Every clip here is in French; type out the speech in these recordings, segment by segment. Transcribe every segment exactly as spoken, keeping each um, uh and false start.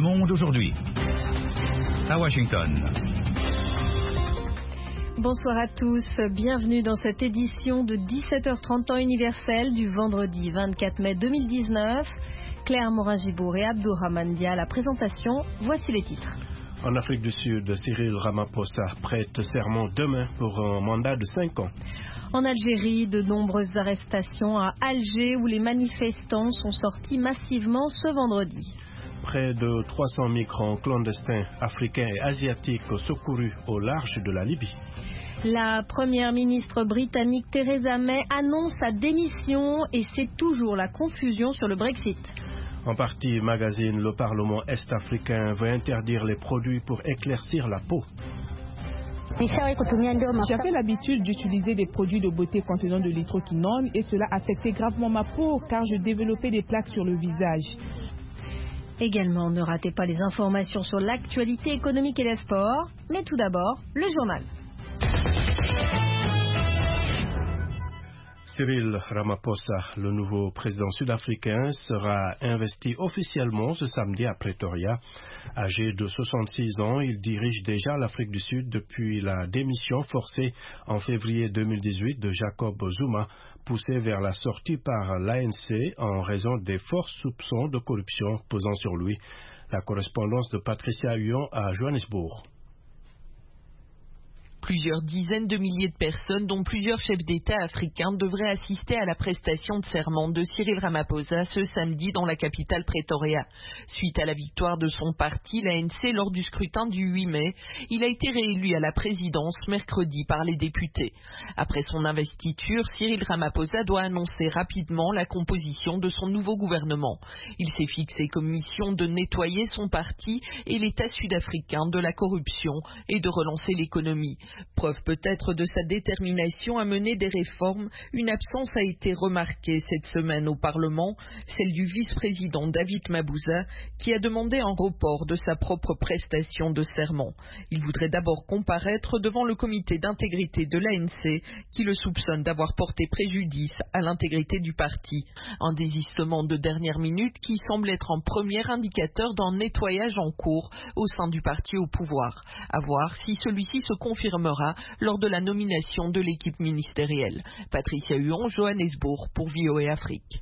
Monde aujourd'hui. À Washington. Bonsoir à tous, bienvenue dans cette édition de dix-sept heures trente temps universel du vendredi vingt-quatre mai deux mille dix-neuf. Claire Morin-Gibour et Abdourahmane Dia à la présentation, voici les titres. En Afrique du Sud, Cyril Ramaphosa prête serment demain pour un mandat de cinq ans. En Algérie, de nombreuses arrestations à Alger où les manifestants sont sortis massivement ce vendredi. Près de trois cents migrants clandestins africains et asiatiques secourus au large de la Libye. La première ministre britannique Theresa May annonce sa démission et c'est toujours la confusion sur le Brexit. En partie magazine, le Parlement est-africain veut interdire les produits pour éclaircir la peau. J'avais l'habitude d'utiliser des produits de beauté contenant de l'hydroquinone et cela affectait gravement ma peau car je développais des plaques sur le visage. Également, ne ratez pas les informations sur l'actualité économique et les sports, mais tout d'abord, le journal. Cyril Ramaphosa, le nouveau président sud-africain, sera investi officiellement ce samedi à Pretoria. Âgé de soixante-six ans, il dirige déjà l'Afrique du Sud depuis la démission forcée en février deux mille dix-huit de Jacob Zuma, poussé vers la sortie par l'A N C en raison des forts soupçons de corruption pesant sur lui. La correspondance de Patricia Huon à Johannesburg. Plusieurs dizaines de milliers de personnes, dont plusieurs chefs d'État africains, devraient assister à la prestation de serment de Cyril Ramaphosa ce samedi dans la capitale Pretoria. Suite à la victoire de son parti, l'A N C, lors du scrutin du huit mai, il a été réélu à la présidence mercredi par les députés. Après son investiture, Cyril Ramaphosa doit annoncer rapidement la composition de son nouveau gouvernement. Il s'est fixé comme mission de nettoyer son parti et l'État sud-africain de la corruption et de relancer l'économie. Preuve peut-être de sa détermination à mener des réformes, une absence a été remarquée cette semaine au Parlement, celle du vice-président David Mabuza, qui a demandé un report de sa propre prestation de serment. Il voudrait d'abord comparaître devant le comité d'intégrité de l'A N C, qui le soupçonne d'avoir porté préjudice à l'intégrité du parti. Un désistement de dernière minute qui semble être un premier indicateur d'un nettoyage en cours au sein du parti au pouvoir. À voir si celui-ci se confirme lors de la nomination de l'équipe ministérielle. Patricia Huon, Johannesburg pour V O A Afrique.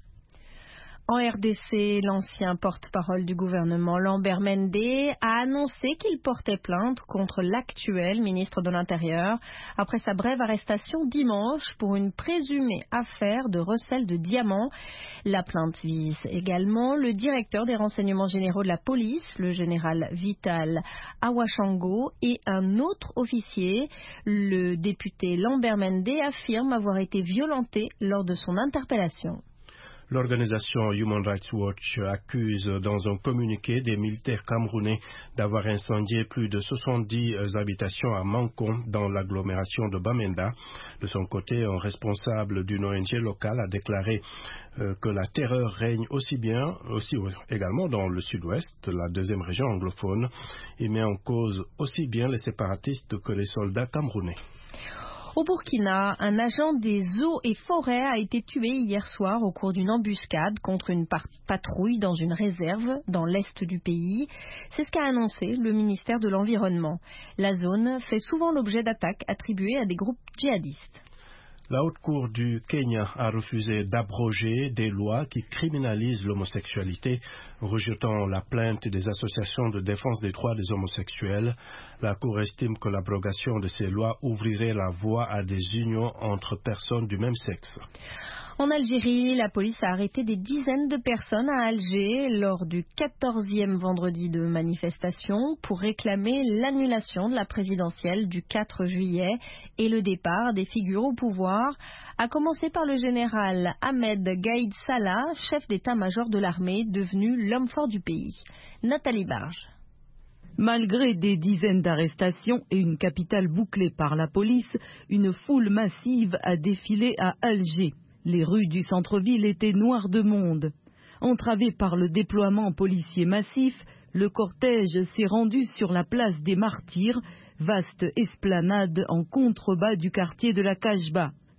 En R D C, l'ancien porte-parole du gouvernement Lambert Mende a annoncé qu'il portait plainte contre l'actuel ministre de l'Intérieur après sa brève arrestation dimanche pour une présumée affaire de recel de diamants. La plainte vise également le directeur des renseignements généraux de la police, le général Vital Awashango, et un autre officier. Le député Lambert Mende affirme avoir été violenté lors de son interpellation. L'organisation Human Rights Watch accuse dans un communiqué des militaires camerounais d'avoir incendié plus de soixante-dix habitations à Mankon dans l'agglomération de Bamenda. De son côté, un responsable d'une O N G locale a déclaré euh, que la terreur règne aussi bien, aussi également dans le sud-ouest, la deuxième région anglophone, et met en cause aussi bien les séparatistes que les soldats camerounais. Au Burkina, un agent des eaux et forêts a été tué hier soir au cours d'une embuscade contre une patrouille dans une réserve dans l'est du pays. C'est ce qu'a annoncé le ministère de l'Environnement. La zone fait souvent l'objet d'attaques attribuées à des groupes djihadistes. La Haute Cour du Kenya a refusé d'abroger des lois qui criminalisent l'homosexualité, rejetant la plainte des associations de défense des droits des homosexuels. La Cour estime que l'abrogation de ces lois ouvrirait la voie à des unions entre personnes du même sexe. En Algérie, la police a arrêté des dizaines de personnes à Alger lors du quatorzième vendredi de manifestation pour réclamer l'annulation de la présidentielle du quatre juillet et le départ des figures au pouvoir, à commencer par le général Ahmed Gaïd Salah, chef d'état-major de l'armée, devenu l'homme fort du pays. Nathalie Barge. Malgré des dizaines d'arrestations et une capitale bouclée par la police, une foule massive a défilé à Alger. Les rues du centre-ville étaient noires de monde. Entravé par le déploiement policier massif, le cortège s'est rendu sur la place des Martyrs, vaste esplanade en contrebas du quartier de la Kajba.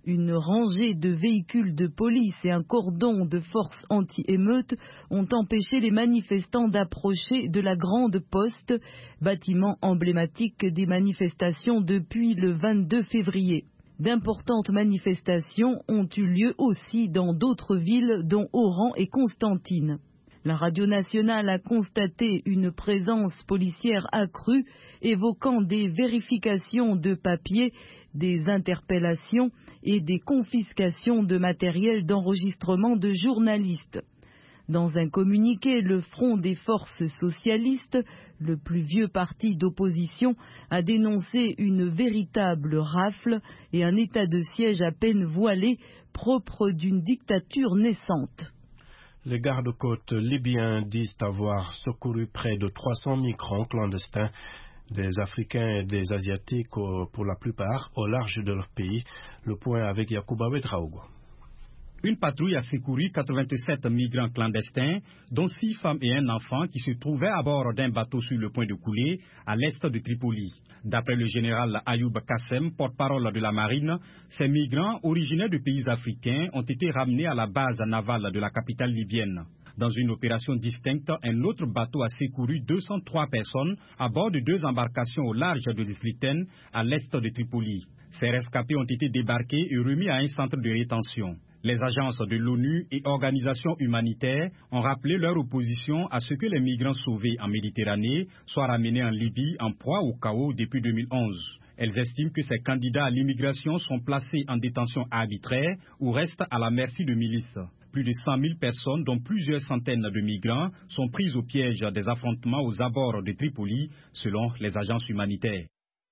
Une rangée de véhicules de police et un cordon de forces anti-émeutes ont empêché les manifestants d'approcher de la Grande Poste, bâtiment emblématique des manifestations depuis le vingt-deux février. D'importantes manifestations ont eu lieu aussi dans d'autres villes, dont Oran et Constantine. La radio nationale a constaté une présence policière accrue, évoquant des vérifications de papiers, des interpellations et des confiscations de matériel d'enregistrement de journalistes. Dans un communiqué, le Front des forces socialistes, le plus vieux parti d'opposition, a dénoncé une véritable rafle et un état de siège à peine voilé, propre d'une dictature naissante. Les gardes-côtes libyens disent avoir secouru près de trois cents migrants clandestins, des Africains et des Asiatiques pour la plupart, au large de leur pays. Le point avec Yacouba Ouedraogo. Une patrouille a secouru quatre-vingt-sept migrants clandestins, dont six femmes et un enfant qui se trouvaient à bord d'un bateau sur le point de couler à l'est de Tripoli. D'après le général Ayoub Kassem, porte-parole de la marine, ces migrants originaires de pays africains ont été ramenés à la base navale de la capitale libyenne. Dans une opération distincte, un autre bateau a secouru deux cent trois personnes à bord de deux embarcations au large de Ifliten, à l'est de Tripoli. Ces rescapés ont été débarqués et remis à un centre de rétention. Les agences de l'ONU et organisations humanitaires ont rappelé leur opposition à ce que les migrants sauvés en Méditerranée soient ramenés en Libye en proie au chaos depuis deux mille onze. Elles estiment que ces candidats à l'immigration sont placés en détention arbitraire ou restent à la merci de milices. Plus de cent mille personnes, dont plusieurs centaines de migrants, sont prises au piège des affrontements aux abords de Tripoli, selon les agences humanitaires.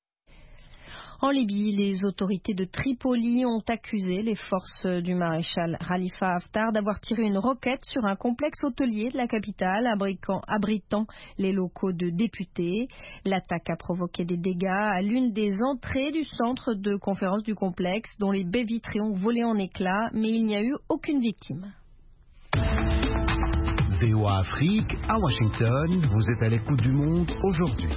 En Libye, les autorités de Tripoli ont accusé les forces du maréchal Khalifa Haftar d'avoir tiré une roquette sur un complexe hôtelier de la capitale abritant, abritant les locaux de députés. L'attaque a provoqué des dégâts à l'une des entrées du centre de conférence du complexe, dont les baies vitrées ont volé en éclats, mais il n'y a eu aucune victime. V O A Afrique, à Washington, vous êtes à l'écoute du monde aujourd'hui.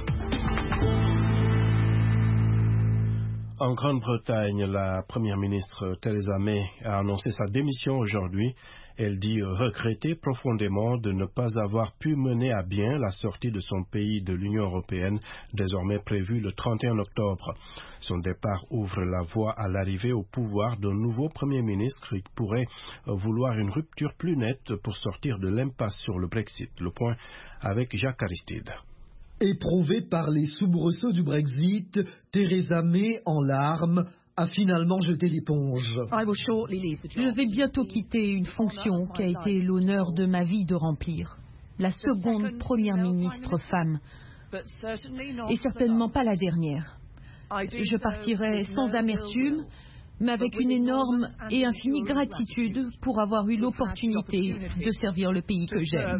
En Grande-Bretagne, la première ministre Theresa May a annoncé sa démission aujourd'hui. Elle dit regretter profondément de ne pas avoir pu mener à bien la sortie de son pays de l'Union européenne, désormais prévue le trente et un octobre. Son départ ouvre la voie à l'arrivée au pouvoir d'un nouveau Premier ministre qui pourrait vouloir une rupture plus nette pour sortir de l'impasse sur le Brexit. Le point avec Jacques Aristide. Éprouvée par les soubresauts du Brexit, Theresa May, en larmes, a finalement jeté l'éponge. Je vais bientôt quitter une fonction qui a été l'honneur de ma vie de remplir. La seconde première ministre femme. Et certainement pas la dernière. Je partirai sans amertume, mais avec une énorme et infinie gratitude pour avoir eu l'opportunité de servir le pays que j'aime.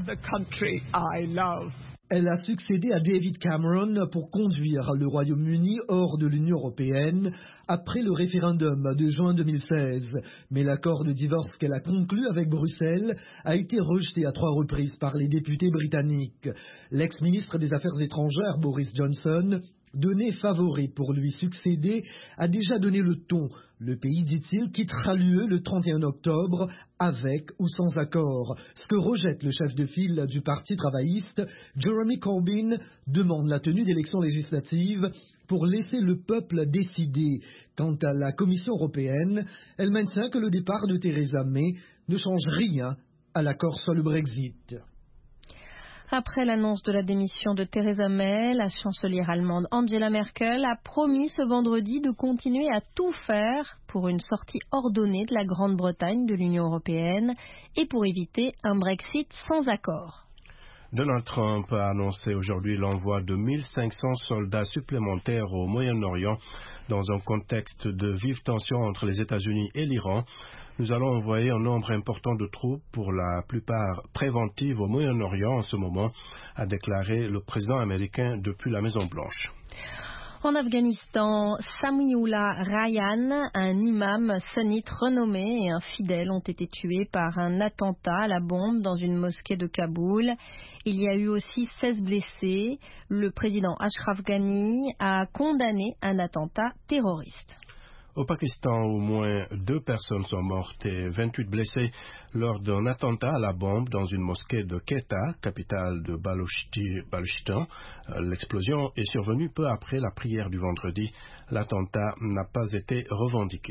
Elle a succédé à David Cameron pour conduire le Royaume-Uni hors de l'Union européenne après le référendum de juin deux mille seize. Mais l'accord de divorce qu'elle a conclu avec Bruxelles a été rejeté à trois reprises par les députés britanniques. L'ex-ministre des Affaires étrangères, Boris Johnson, donné favori pour lui succéder, a déjà donné le ton. Le pays, dit-il, quittera l'U E le trente et un octobre, avec ou sans accord. Ce que rejette le chef de file du Parti travailliste, Jeremy Corbyn, demande la tenue d'élections législatives pour laisser le peuple décider. Quant à la Commission européenne, elle maintient que le départ de Theresa May ne change rien à l'accord sur le Brexit. Après l'annonce de la démission de Theresa May, la chancelière allemande Angela Merkel a promis ce vendredi de continuer à tout faire pour une sortie ordonnée de la Grande-Bretagne de l'Union européenne et pour éviter un Brexit sans accord. Donald Trump a annoncé aujourd'hui l'envoi de mille cinq cents soldats supplémentaires au Moyen-Orient dans un contexte de vive tension entre les États-Unis et l'Iran. Nous allons envoyer un nombre important de troupes, pour la plupart préventives, au Moyen-Orient en ce moment, a déclaré le président américain depuis la Maison-Blanche. En Afghanistan, Samiullah Ryan, un imam sunnite renommé et un fidèle, ont été tués par un attentat à la bombe dans une mosquée de Kaboul. Il y a eu aussi seize blessés. Le président Ashraf Ghani a condamné un attentat terroriste. Au Pakistan, au moins deux personnes sont mortes et vingt-huit blessées lors d'un attentat à la bombe dans une mosquée de Quetta, capitale de Balochistan. L'explosion est survenue peu après la prière du vendredi. L'attentat n'a pas été revendiqué.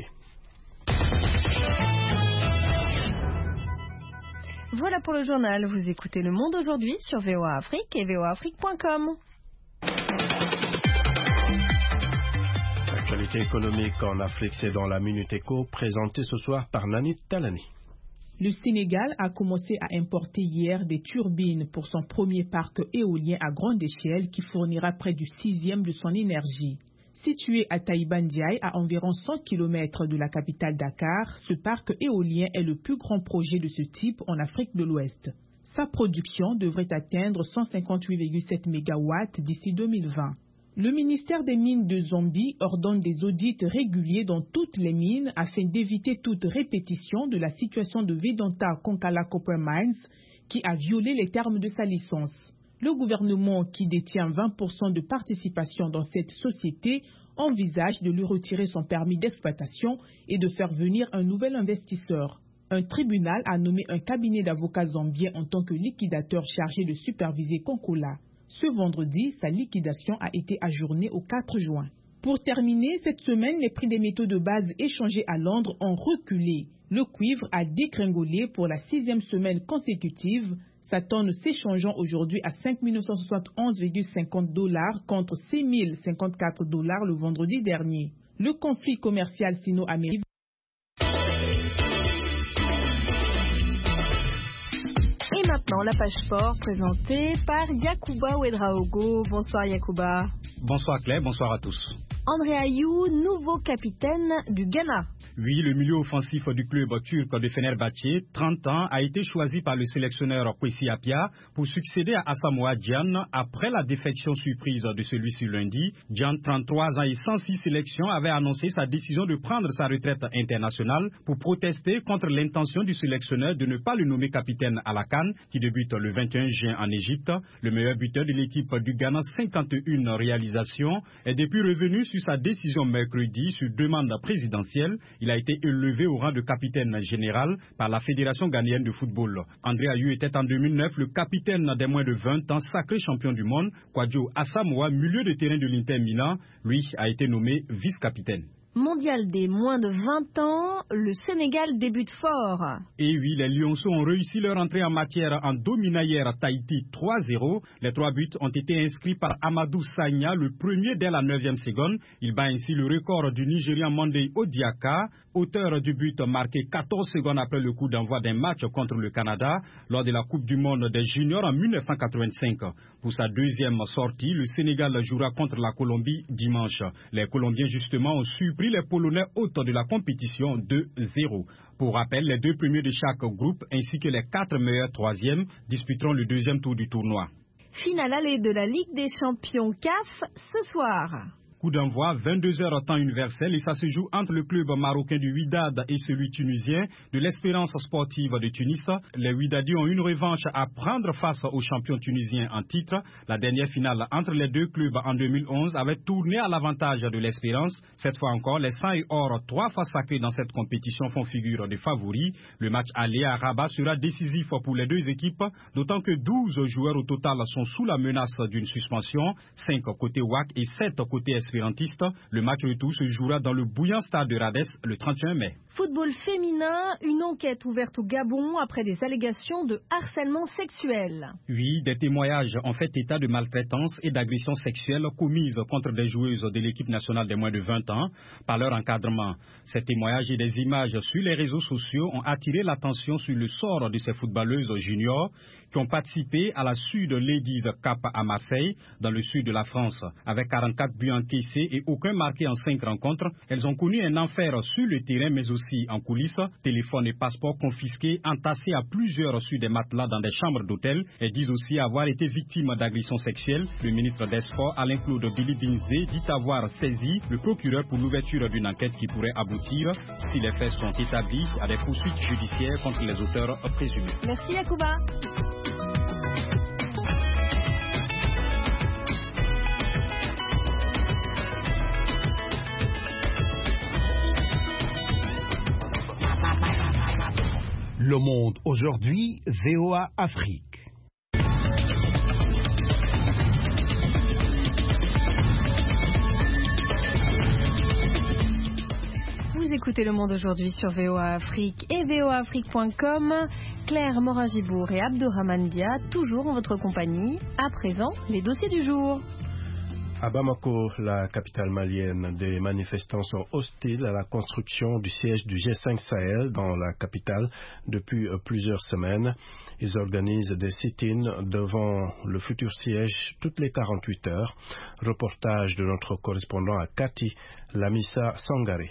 Voilà pour le journal. Vous écoutez Le Monde aujourd'hui sur V O A Afrique et V O A Afrique point com. L'actualité économique en Afrique, c'est dans la Minute Éco, présentée ce soir par Nanit Talani. Le Sénégal a commencé à importer hier des turbines pour son premier parc éolien à grande échelle qui fournira près du sixième de son énergie. Situé à Taïba Ndiaye, à environ cent kilomètres de la capitale Dakar, ce parc éolien est le plus grand projet de ce type en Afrique de l'Ouest. Sa production devrait atteindre cent cinquante-huit virgule sept mégawatts d'ici deux mille vingt. Le ministère des Mines de Zambie ordonne des audits réguliers dans toutes les mines afin d'éviter toute répétition de la situation de Vedanta Konkala Copper Mines qui a violé les termes de sa licence. Le gouvernement, qui détient vingt pour cent de participation dans cette société, envisage de lui retirer son permis d'exploitation et de faire venir un nouvel investisseur. Un tribunal a nommé un cabinet d'avocats zambiens en tant que liquidateur chargé de superviser Konkola. Ce vendredi, sa liquidation a été ajournée au quatre juin. Pour terminer, cette semaine, les prix des métaux de base échangés à Londres ont reculé. Le cuivre a dégringolé pour la sixième semaine consécutive, sa tonne s'échangeant aujourd'hui à cinq mille neuf cent soixante-onze virgule cinquante dollars contre six mille cinquante-quatre dollars le vendredi dernier. Le conflit commercial sino-américain. Et maintenant, la page sport présentée par Yacouba Ouedraogo. Bonsoir Yacouba. Bonsoir Claire, bonsoir à tous. André Ayou, nouveau capitaine du Ghana. Oui, le milieu offensif du club turc de Fenerbahçe, trente ans, a été choisi par le sélectionneur Kwesi Appiah pour succéder à Asamoah Gyan après la défection surprise de celui-ci lundi. Gyan, trente-trois ans et cent six sélections, avait annoncé sa décision de prendre sa retraite internationale pour protester contre l'intention du sélectionneur de ne pas le nommer capitaine à la CAN, qui débute le vingt et un juin en Égypte. Le meilleur buteur de l'équipe du Ghana, cinquante et une réalisations, est depuis revenu sur sa décision mercredi sur demande présidentielle. Il a été élevé au rang de capitaine général par la Fédération ghanéenne de football. André Ayou était en deux mille neuf le capitaine des moins de vingt ans, sacré champion du monde. Kwadjo Asamoah, milieu de terrain de l'Inter Milan, lui a été nommé vice-capitaine. Mondial des moins de vingt ans, le Sénégal débute fort. Et oui, les Lionceaux ont réussi leur entrée en matière en dominant hier Tahiti trois zéro. Les trois buts ont été inscrits par Amadou Sagna, le premier dès la neuvième seconde. Il bat ainsi le record du Nigérian Monday Odiaka, auteur du but marqué quatorze secondes après le coup d'envoi d'un match contre le Canada lors de la Coupe du Monde des Juniors en mille neuf cent quatre-vingt-cinq. Pour sa deuxième sortie, le Sénégal jouera contre la Colombie dimanche. Les Colombiens justement ont surpris les Polonais hôtes de la compétition deux zéro. Pour rappel, les deux premiers de chaque groupe ainsi que les quatre meilleurs troisièmes disputeront le deuxième tour du tournoi. Finale allée de la Ligue des champions C A F ce soir. Coup d'envoi, vingt-deux heures temps universel, et ça se joue entre le club marocain du Wydad et celui tunisien de l'Espérance sportive de Tunis. Les Wydadis ont une revanche à prendre face aux champions tunisiens en titre. La dernière finale entre les deux clubs en deux mille onze avait tourné à l'avantage de l'Espérance. Cette fois encore, les sang et or, trois fois sacrés dans cette compétition, font figure de favoris. Le match aller à Rabat sera décisif pour les deux équipes, d'autant que douze joueurs au total sont sous la menace d'une suspension, cinq côté W A C et sept côté Espérance. Le match retour se jouera dans le bouillant stade de Radès le trente et un mai. Football féminin, une enquête ouverte au Gabon après des allégations de harcèlement sexuel. Oui, des témoignages ont fait état de maltraitance et d'agressions sexuelles commises contre des joueuses de l'équipe nationale des moins de vingt ans par leur encadrement. Ces témoignages et des images sur les réseaux sociaux ont attiré l'attention sur le sort de ces footballeuses juniors qui ont participé à la Sud Ladies Cup à Marseille, dans le sud de la France. Avec quarante-quatre buts encaissés et aucun marqué en cinq rencontres, elles ont connu un enfer sur le terrain mais aussi en coulisses. Téléphones et passeports confisqués, entassés à plusieurs sur des matelas dans des chambres d'hôtel. Elles disent aussi avoir été victimes d'agressions sexuelles. Le ministre des Sports, Alain-Claude Billy-Dinzé, dit avoir saisi le procureur pour l'ouverture d'une enquête qui pourrait aboutir, si les faits sont établis, à des poursuites judiciaires contre les auteurs présumés. Merci Yacouba. Le Monde aujourd'hui, V O A Afrique. Vous écoutez Le Monde aujourd'hui sur V O A Afrique et V O A Afrique point com. Claire Morin-Gibour et Abdourahmane Dia, toujours en votre compagnie. À présent, les dossiers du jour. À Bamako, la capitale malienne, des manifestants sont hostiles à la construction du siège du G cinq Sahel dans la capitale depuis plusieurs semaines. Ils organisent des sit-ins devant le futur siège toutes les quarante-huit heures. Reportage de notre correspondant à Kati, Lamissa Sangaré.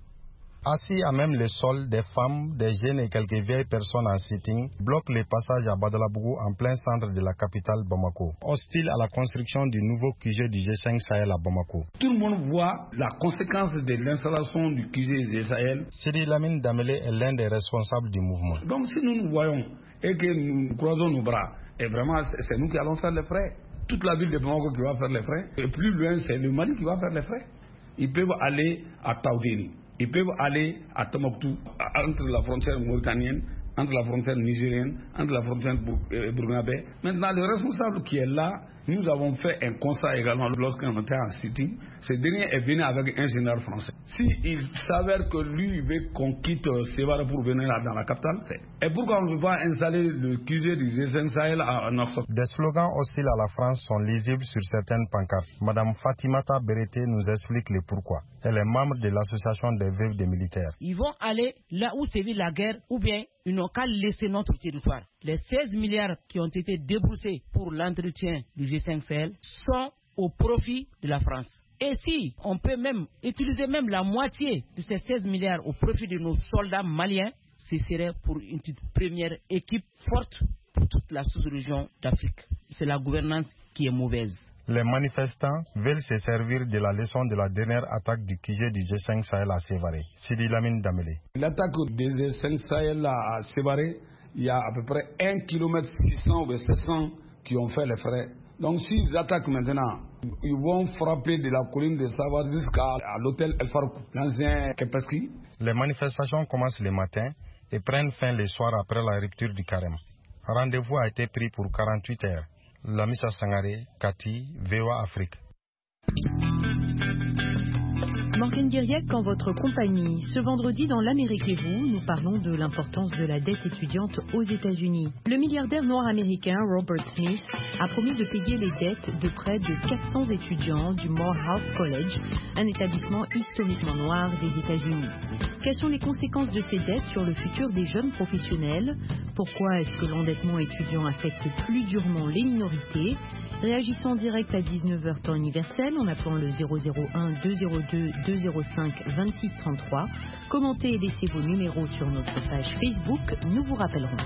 Assis à même le sol, des femmes, des jeunes et quelques vieilles personnes en sitting bloquent les passages à Badalabougou en plein centre de la capitale Bamako, hostile à la construction du nouveau Q G du G cinq Sahel à Bamako. Tout le monde voit la conséquence de l'installation du Q G du G Sahel. Sidi Lamine Damele est l'un des responsables du mouvement. Donc si nous nous voyons et que nous croisons nos bras, et vraiment c'est nous qui allons faire les frais. Toute la ville de Bamako qui va faire les frais, et plus loin c'est le Mali qui va faire les frais. Ils peuvent aller à Taoudéni. Ils peuvent aller à Tombouctou, entre la frontière mauritanienne, entre la frontière nigérienne, entre la frontière burkinabé. Maintenant, le responsable qui est là, nous avons fait un constat également lorsqu'on était en sitting. Ce dernier est venu avec un général français. S'il s'avère que lui veut qu'on quitte Sévara pour venir là dans la capitale, et pourquoi on ne veut pas installer le Q G du G cinq Sahel à Nord-Sot? Des slogans hostiles à la France sont lisibles sur certaines pancartes. Madame Fatimata Berete nous explique le pourquoi. Elle est membre de l'association des veuves des militaires. Ils vont aller là où sévit la guerre ou bien ils n'ont qu'à laisser notre territoire. Les seize milliards qui ont été déboursés pour l'entretien du G cinq Sahel sont au profit de la France. Et si on peut même utiliser même la moitié de ces seize milliards au profit de nos soldats maliens, ce serait pour une première équipe forte pour toute la sous-région d'Afrique. C'est la gouvernance qui est mauvaise. Les manifestants veulent se servir de la leçon de la dernière attaque du Q G du G cinq Sahel à Sévaré. Sidi Lamine Damele. L'attaque du G cinq Sahel à Sévaré, il y a à peu près un kilomètre six cents ou sept cents qui ont fait les frais. Donc s'ils attaquent maintenant, ils vont frapper de la colline de Sava jusqu'à l'hôtel El Farouk, l'ancien Kepeski. Les manifestations commencent le matin et prennent fin le soir après la rupture du carême. Rendez-vous a été pris pour quarante-huit heures. Lamissa Sangaré, Kati, V O A Afrique. Morgane Guiriac en votre compagnie. Ce vendredi, dans l'Amérique et vous, nous parlons de l'importance de la dette étudiante aux États-Unis. Le milliardaire noir américain Robert Smith a promis de payer les dettes de près de quatre cents étudiants du Morehouse College, un établissement historiquement noir des États-Unis. Quelles sont les conséquences de ces dettes sur le futur des jeunes professionnels? Pourquoi est-ce que l'endettement étudiant affecte plus durement les minorités? Réagissez en direct à dix-neuf heures temps universel en appelant le zéro zéro un deux zéro deux deux zéro cinq vingt-six trente-trois. Commentez et laissez vos numéros sur notre page Facebook, nous vous rappellerons.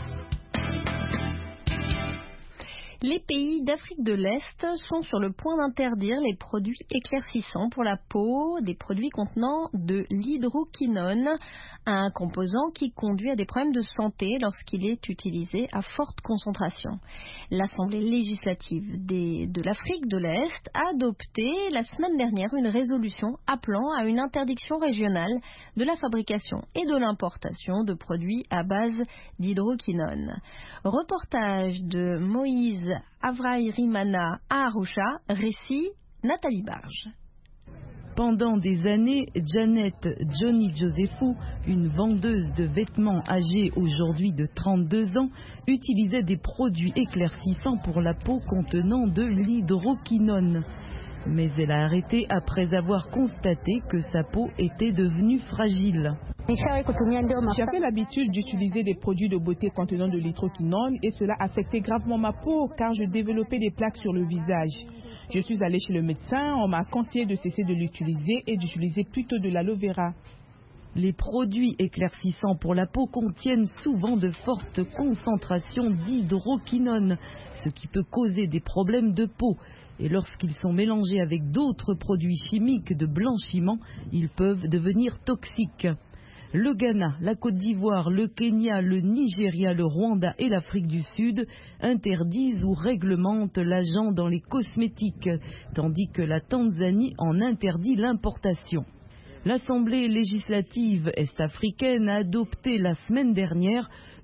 Les pays d'Afrique de l'Est sont sur le point d'interdire les produits éclaircissants pour la peau, des produits contenant de l'hydroquinone, un composant qui conduit à des problèmes de santé lorsqu'il est utilisé à forte concentration. L'Assemblée législative des, de l'Afrique de l'Est a adopté la semaine dernière une résolution appelant à une interdiction régionale de la fabrication et de l'importation de produits à base d'hydroquinone. Reportage de Moïse Avraïrimana à Arusha, récit Nathalie Barge. Pendant des années, Janet Johnny Josephou, une vendeuse de vêtements âgée aujourd'hui de trente-deux ans, utilisait des produits éclaircissants pour la peau contenant de l'hydroquinone. Mais elle a arrêté après avoir constaté que sa peau était devenue fragile. J'avais l'habitude d'utiliser des produits de beauté contenant de l'hydroquinone et cela affectait gravement ma peau car je développais des plaques sur le visage. Je suis allée chez le médecin, on m'a conseillé de cesser de l'utiliser et d'utiliser plutôt de l'aloe vera. Les produits éclaircissants pour la peau contiennent souvent de fortes concentrations d'hydroquinone, ce qui peut causer des problèmes de peau. Et lorsqu'ils sont mélangés avec d'autres produits chimiques de blanchiment, ils peuvent devenir toxiques. Le Ghana, la Côte d'Ivoire, le Kenya, le Nigeria, le Rwanda et l'Afrique du Sud interdisent ou réglementent l'agent dans les cosmétiques, tandis que la Tanzanie en interdit l'importation. L'Assemblée législative est-africaine a adopté la semaine dernière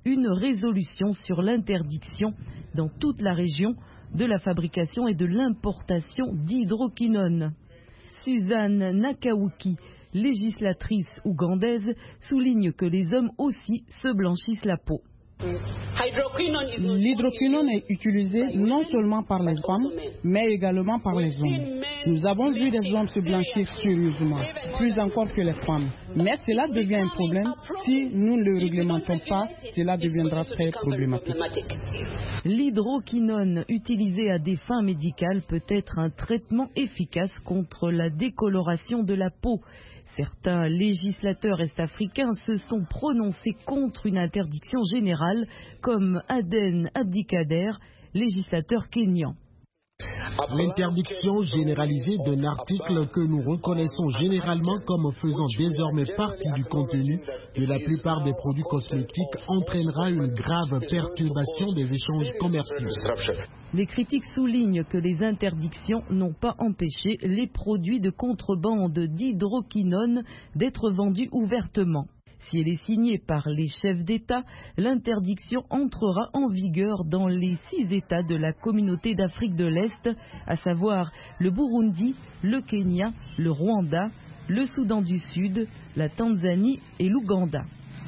une résolution sur l'interdiction dans toute la région de la fabrication et de l'importation d'hydroquinone. Suzanne Nakawuki, législatrice ougandaise, souligne que les hommes aussi se blanchissent la peau. L'hydroquinone est utilisé non seulement par les femmes, mais également par les hommes. Nous avons vu des hommes se blanchir sérieusement, plus encore que les femmes. Mais cela devient un problème. Si nous ne le réglementons pas, cela deviendra très problématique. L'hydroquinone utilisée à des fins médicales peut être un traitement efficace contre la décoloration de la peau. Certains législateurs est-africains se sont prononcés contre une interdiction générale, comme Aden Abdikader, législateur kényan. L'interdiction généralisée d'un article que nous reconnaissons généralement comme faisant désormais partie du contenu de la plupart des produits cosmétiques entraînera une grave perturbation des échanges commerciaux. Les critiques soulignent que les interdictions n'ont pas empêché les produits de contrebande d'hydroquinone d'être vendus ouvertement. Si elle est signée par les chefs d'État, l'interdiction entrera en vigueur dans les six États de la communauté d'Afrique de l'Est, à savoir le Burundi, le Kenya, le Rwanda, le Soudan du Sud, la Tanzanie et l'Ouganda.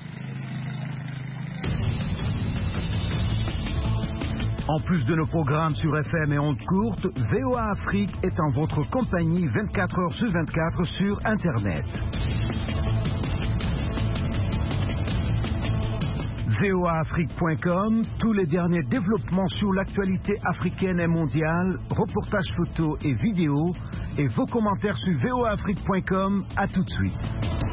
En plus de nos programmes sur F M et ondes courtes, V O A Afrique est en votre compagnie vingt-quatre heures sur vingt-quatre sur Internet. V O A Afrique point com, tous les derniers développements sur l'actualité africaine et mondiale, reportages photos et vidéos, et vos commentaires sur V O A Afrique point com. À tout de suite.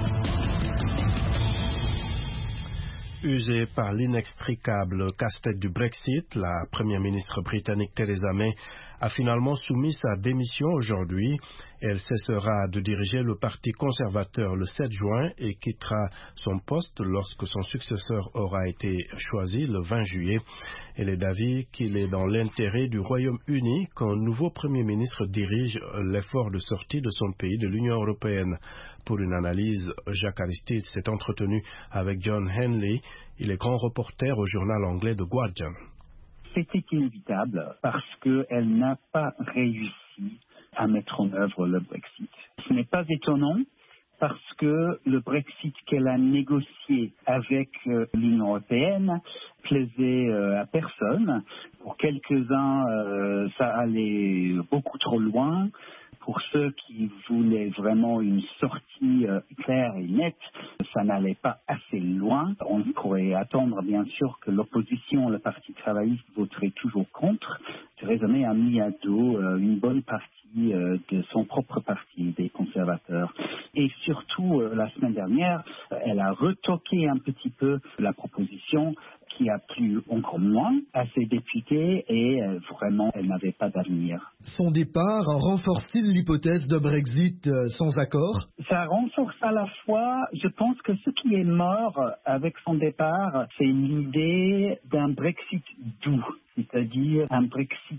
Usée par l'inextricable casse-tête du Brexit, la première ministre britannique Theresa May a finalement soumis sa démission aujourd'hui. Elle cessera de diriger le parti conservateur le sept juin et quittera son poste lorsque son successeur aura été choisi le vingt juillet. Elle est d'avis qu'il est dans l'intérêt du Royaume-Uni qu'un nouveau Premier ministre dirige l'effort de sortie de son pays de l'Union européenne. Pour une analyse, Jacques Aristide s'est entretenu avec John Henley. Il est grand reporter au journal anglais The Guardian. C'était inévitable parce qu'elle n'a pas réussi à mettre en œuvre le Brexit. Ce n'est pas étonnant parce que le Brexit qu'elle a négocié avec euh, l'Union européenne plaisait euh, à personne. Pour quelques-uns, euh, ça allait beaucoup trop loin. Pour ceux qui voulaient vraiment une sortie euh, claire et nette, ça n'allait pas assez loin. On pourrait attendre, bien sûr, que l'opposition, le Parti travailliste, voterait toujours contre. Theresa May a mis à dos euh, une bonne partie euh, de son propre parti, des conservateurs. Et surtout, euh, la semaine dernière, euh, elle a retoqué un petit peu la proposition qui a plu encore moins à ses députés et euh, vraiment, elle n'avait pas d'avenir. Son départ renforce-t-il l'hypothèse de Brexit euh, sans accord? Ça renforce à la fois, je pense que ce qui est mort avec son départ, c'est l'idée d'un Brexit doux, c'est-à-dire un Brexit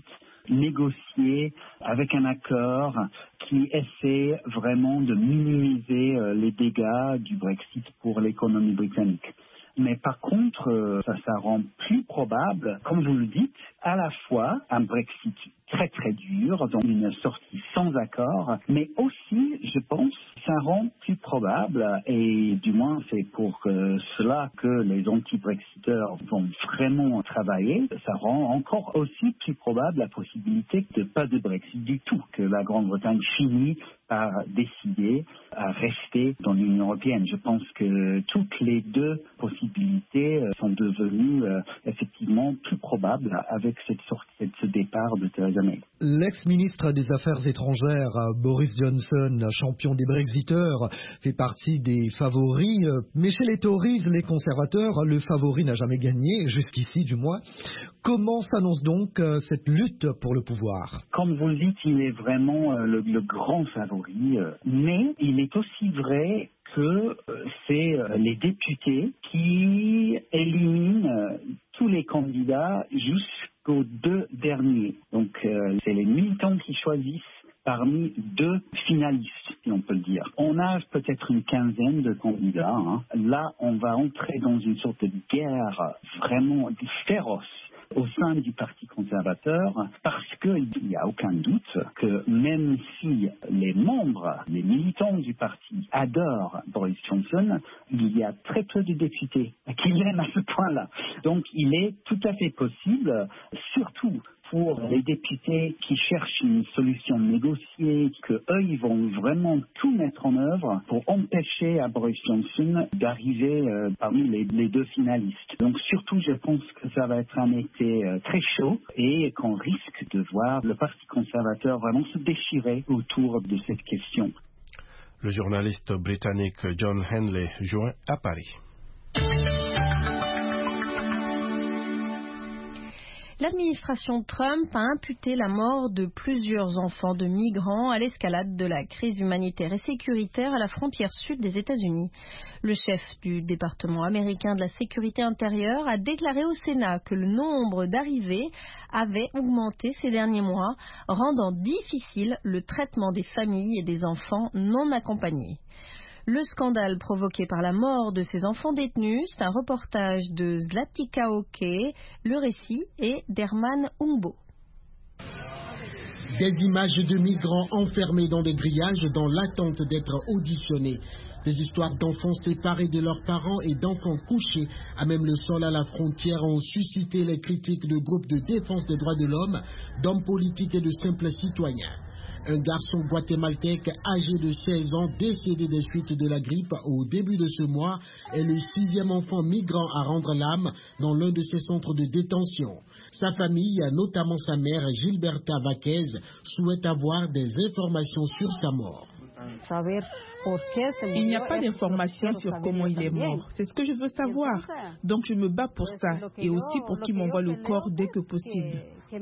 négocié avec un accord qui essaie vraiment de minimiser euh, les dégâts du Brexit pour l'économie britannique. Mais par contre, euh, ça, ça rend plus probable, comme vous le dites, à la fois un Brexit très très dur, donc une sortie sans accord, mais aussi, je pense, ça rend plus probable, et du moins c'est pour euh, cela que les anti-Brexiteurs vont vraiment travailler, ça rend encore aussi plus probable la possibilité de pas de Brexit du tout, que la Grande-Bretagne finit par décider à rester dans l'Union européenne. Je pense que toutes les deux possibilités sont devenues euh, effectivement plus probables avec cette sortie, ce départ de Theresa May. L'ex-ministre des Affaires étrangères, Boris Johnson, champion des Brexiteurs, fait partie des favoris. Mais chez les Tories, les conservateurs, le favori n'a jamais gagné, jusqu'ici du moins. Comment s'annonce donc cette lutte pour le pouvoir? Comme vous le dites, il est vraiment le, le grand favori, mais il est aussi vrai que c'est les députés qui éliminent tous les candidats jusqu'aux deux derniers. Donc euh, c'est les militants qui choisissent parmi deux finalistes. si on peut le dire. On a peut-être une quinzaine de candidats. Hein. Là, on va entrer dans une sorte de guerre vraiment féroce au sein du Parti conservateur, parce qu'il n'y a aucun doute que même si les membres, les militants du parti adorent Boris Johnson, il y a très peu de députés qui l'aiment à ce point-là. Donc il est tout à fait possible, surtout pour les députés qui cherchent une solution négociée, qu'eux, ils vont vraiment tout mettre en œuvre pour empêcher à Boris Johnson d'arriver euh, parmi les, les deux finalistes. Donc surtout, je pense que ça va être un été euh, très chaud et qu'on risque de voir le Parti conservateur vraiment se déchirer autour de cette question. Le journaliste britannique John Henley joint à Paris. L'administration Trump a imputé la mort de plusieurs enfants de migrants à l'escalade de la crise humanitaire et sécuritaire à la frontière sud des États-Unis. Le chef du département américain de la sécurité intérieure a déclaré au Sénat que le nombre d'arrivées avait augmenté ces derniers mois, rendant difficile le traitement des familles et des enfants non accompagnés. Le scandale provoqué par la mort de ces enfants détenus, c'est un reportage de Zlatica Oke, le récit est d'Herman Umbo. Des images de migrants enfermés dans des grillages dans l'attente d'être auditionnés. Des histoires d'enfants séparés de leurs parents et d'enfants couchés à même le sol à la frontière ont suscité les critiques de groupes de défense des droits de l'homme, d'hommes politiques et de simples citoyens. Un garçon guatémaltèque âgé de seize ans décédé des suites de la grippe au début de ce mois est le sixième enfant migrant à rendre l'âme dans l'un de ces centres de détention. Sa famille, notamment sa mère Gilberta Vaquez, souhaite avoir des informations sur sa mort. Il n'y a pas d'informations sur comment il est mort. C'est ce que je veux savoir. Donc je me bats pour ça et aussi pour qu'il m'envoie le corps dès que possible.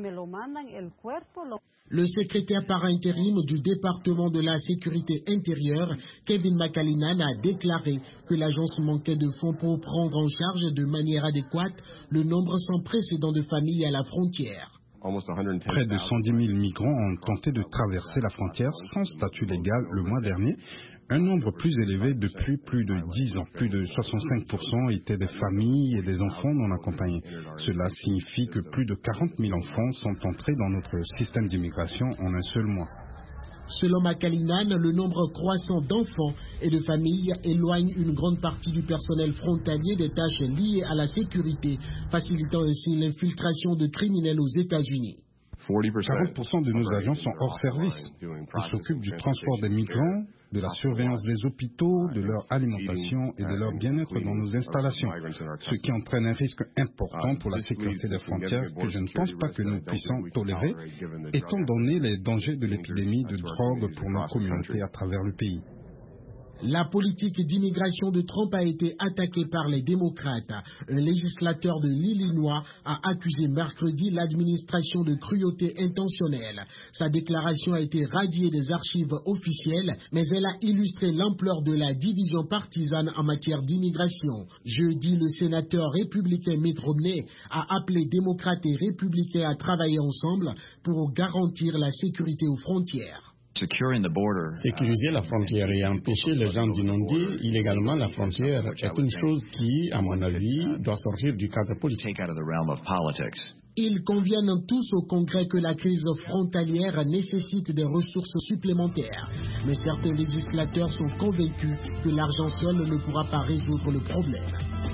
Le secrétaire par intérim du département de la sécurité intérieure, Kevin McAleenan, a déclaré que l'agence manquait de fonds pour prendre en charge de manière adéquate le nombre sans précédent de familles à la frontière. Près de cent dix mille migrants ont tenté de traverser la frontière sans statut légal le mois dernier, un nombre plus élevé depuis plus de dix ans. Plus de soixante-cinq pour cent étaient des familles et des enfants non accompagnés. Cela signifie que plus de quarante mille enfants sont entrés dans notre système d'immigration en un seul mois. Selon McAleenan, le nombre croissant d'enfants et de familles éloigne une grande partie du personnel frontalier des tâches liées à la sécurité, facilitant ainsi l'infiltration de criminels aux États-Unis. quarante pour cent de nos agents sont hors service. Ils s'occupent du transport des migrants, de la surveillance des hôpitaux, de leur alimentation et de leur bien-être dans nos installations, ce qui entraîne un risque important pour la sécurité des frontières que je ne pense pas que nous puissions tolérer, étant donné les dangers de l'épidémie de drogue pour nos communautés à travers le pays. La politique d'immigration de Trump a été attaquée par les démocrates. Un législateur de l'Illinois a accusé mercredi l'administration de cruauté intentionnelle. Sa déclaration a été radiée des archives officielles, mais elle a illustré l'ampleur de la division partisane en matière d'immigration. Jeudi, le sénateur républicain Mitt Romney a appelé démocrates et républicains à travailler ensemble pour garantir la sécurité aux frontières. Sécuriser la frontière et empêcher les gens d'inonder illégalement la frontière est une chose qui, à mon avis, doit sortir du cadre politique. Ils conviennent tous au Congrès que la crise frontalière nécessite des ressources supplémentaires. Mais certains législateurs sont convaincus que l'argent seul ne pourra pas résoudre le problème.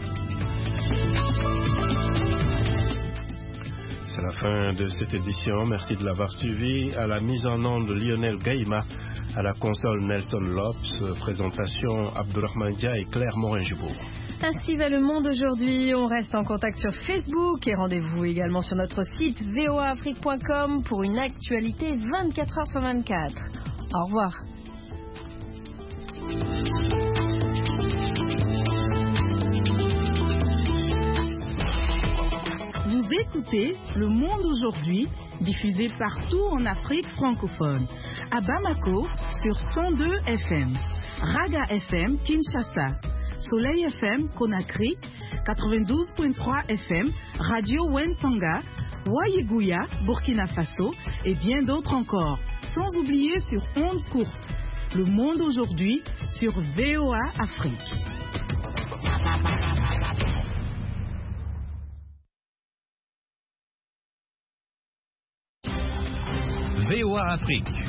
C'est la fin de cette édition. Merci de l'avoir suivi. À la mise en onde de Lionel Gaïma, à la console Nelson Lopes, présentation Abdourahmane Dia et Claire Morin-Gibourg. Ainsi va le monde aujourd'hui. On reste en contact sur Facebook et rendez-vous également sur notre site v o a afrique point com pour une actualité vingt-quatre heures sur vingt-quatre. Au revoir. Vous écoutez Le Monde aujourd'hui, diffusé partout en Afrique francophone. À Bamako, sur cent deux F M. Raga F M, Kinshasa. Soleil F M, Conakry. quatre-vingt-douze virgule trois F M, Radio Wentanga. Wayiguya, Burkina Faso. Et bien d'autres encore. Sans oublier sur ondes courtes. Le Monde aujourd'hui sur V O A Afrique. V O A Afrique,